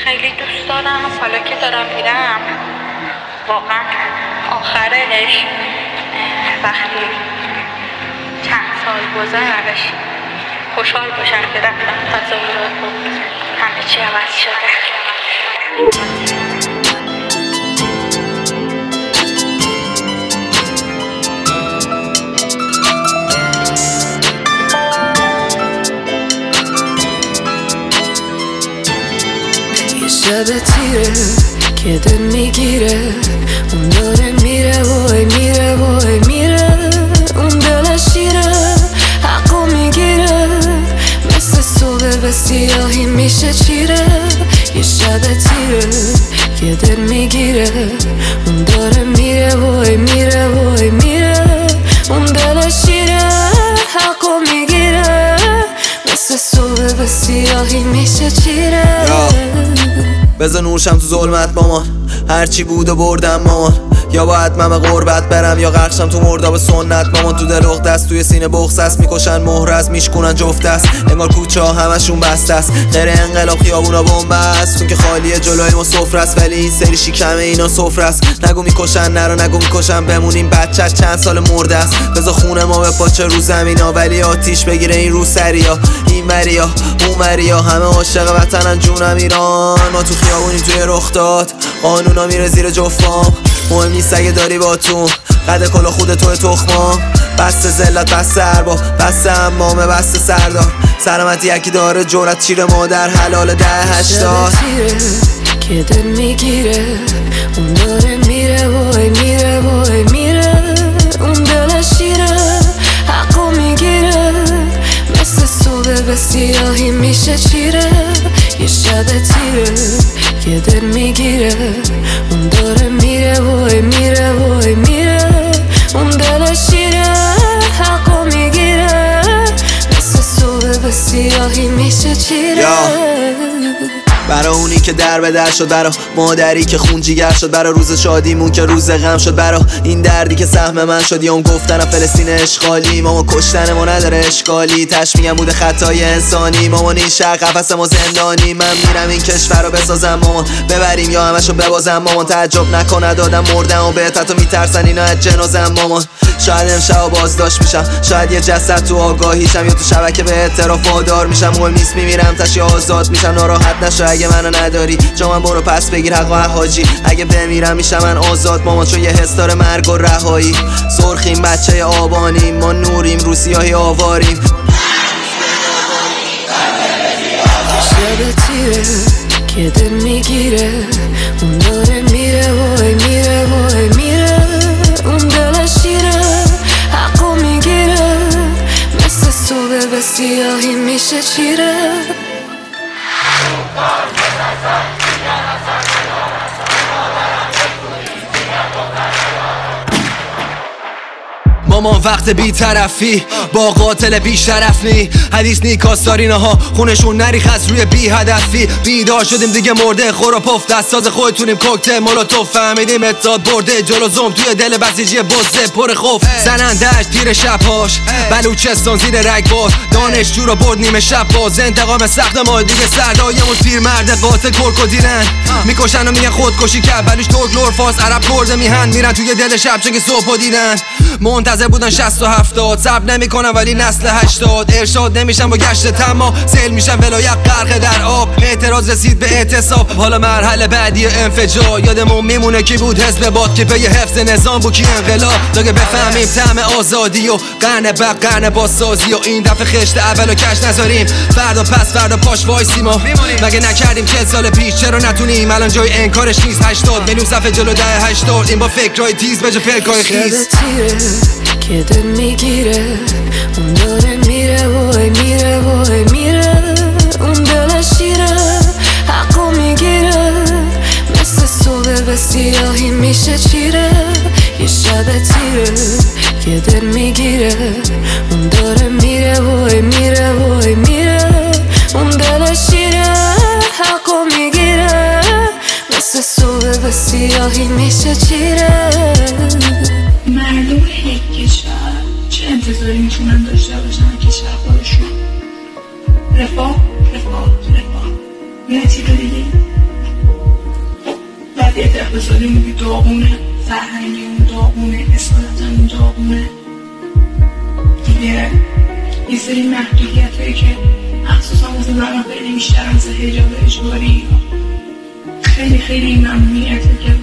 خیلی دوست دارم. حالا که دارم میرم واقعا آخرش وقتی چند سال گذشت خوشحال باشم که رفتم تصورات و همه چی عوض شده. شب تیره که دل میگیره، اون داره میره وای میره وای میره، اون دل شیره حقو میگیره، مثل صبح به سیاهی میشه چیره. یه شب تیره که دل میگیره، اون داره میره وای میره وای میره، اون دل شیره حقو میگیره، مثل صبح به سیاهی میشه چیره. بذار نورشم تو ظلمت مامان، هرچی بود و بردم مامان، یا باید من به غربت برم یا غرقشم تو مرداب سنت مامان. تو دل دست توی سینه بغض است، میکشن مهر است میشکنن جفت است، انگار کوچه ها همشون بسته است، غیر انقلاب خیابونا بمب است، چون که خالیه جلوی ما سفره است، ولی این سری شکم اینا سفره است. نگو میکشن نرو نگو میکشن بمونیم، بچه چند سال مرده است، بذار خونه ما به پاچه رو زمینا، ولی آتیش بگیره این روسریا این وریا اون وریا، همه عاشق وطنن جونم ایران. ما تو خیابونیم توی رخ داد، قانونا میره زیر جفام، مهم نیست اگه داری باتون قد کلا خود توی تخمام، بسته زلت بسته ارباب بسته امامه بسته سردار، سلامتی یکی داره جورت چیره مادر حلال 10-80. که دل میگیره، اون داره میره وای میره وای میره، اون دل شیره حقو میگیره، مثل صبح به سیاهی میشه چیره. یه شب تیره که دل میگیره، اون داره میره وای میره وای میره، اون دل شیره حقو میگیره، مثل صبح به سیاهی میشه چیره. برا اونی که در به در شد، برا مادری که خون جیگر شد، برا روز شادیمون که روز غم شد، برا این دردی که سهم من شد، یا اون گفتنم فلسطین اشغالی، ماما کشتن ما نداره اشکالی، تشمیعم بوده خطای انسانی، مامان این شهر قفس ما زندانی، من میرم این کشور رو بسازم مامان، ببریم یا همشو ببازم مامان، تعجب نکنه دادم مردم و بهت حتی میترسن اینا از جنازم مامان. شاید امشب بازداشت میشم، شاید یه جسد تو آگاهیشم، یا تو شبکه به اعتراف وادار میشم، مهم نیست میمیرم تش آزاد میشم، ناراحت نشو اگه منو نداری، جا من برو پس بگیر حق و حاجی، اگه بمیرم میشم من آزاد مامان، چون یه حس داره مرگ و رهایی، سرخیم بچه آبانیم، ما نوریم رو سیاهی آواریم. شب تیره که دل میگیره، اون داره میره وای میره وای میره، اون دل شیره حقو میگیره، مثل صبح به سیاهی میشه چیره. مامان وقت بی طرفی با قاتل بی شرف نی، حدیث نی کاستارینه ها خونشون نریخ از روی بی هدفی، بیدار شدیم دیگه مرده خورا پف دستاز خودتونیم کوکتل مولوتوف، فهمیدیم اتحاد برده جلو زوم توی دل بسیجی بزه پر خوف، زنندش تیر شبهاش بلوچستان زیر رگبار، دانشجو رو برد نیمه شب باز، انتقام سخت ما دیگه سردایمون پیر مرد قاتل کرکودیرن، میکشن و میگن خودکشی کرد، بلوش ترک لور فارس عرب کرده میهن، میرن توی دل شب چون که صبح دیدن، منتظر بودن 60 و 70 صبر نمیکنن ولی نسل 80 ارشاد نمیشن با گشت تما، سیل میشن ولایت غرق در آب، اعتراض رسید به اعتصاب، حالا مرحله بعدی انفجار، یادمون میمونه کی بود حزب باد که پی حفظ نظام بود کی انقلاب، تا که بفهمیم طعم آزادی و قرن بعد قرن بازسازی، و این دفعه خشت اولو کش نذاریم، فردا پس فردا پاش وایسیم ما مگه نکردیم 40 سال پیش، چرا نتونیم الان جای انکارش نیست. 80 میلیون صفحه جلو 10-80 این با فکرای تیز به جا پلکای خیس. که دل میگیره، اون داره میره وای میره وای میره، اون دل شیره حقو میگیره، مثل صبح به سیاهی میشه چیره. یه شب تیره که دل میگیره، اون داره میره وای میره وای میره، اون دل شیره حقو میگیره، مثل صبح به سیاهی میشه چیره. مردم یک کشور چه انتظاری میتونن داشته باشن کشور خودشون؟ رفاه یه چیز دیگه وضعیت اقتصادی داغونه، فرهنگیمون داغونه، اصالتمون داغونه دیگه. یه سری محدودیت هایی که مخصوصا واسه زنان خیلی بیشتر مثل حجاب اجباری، خیلی خیلی ممنوعیت که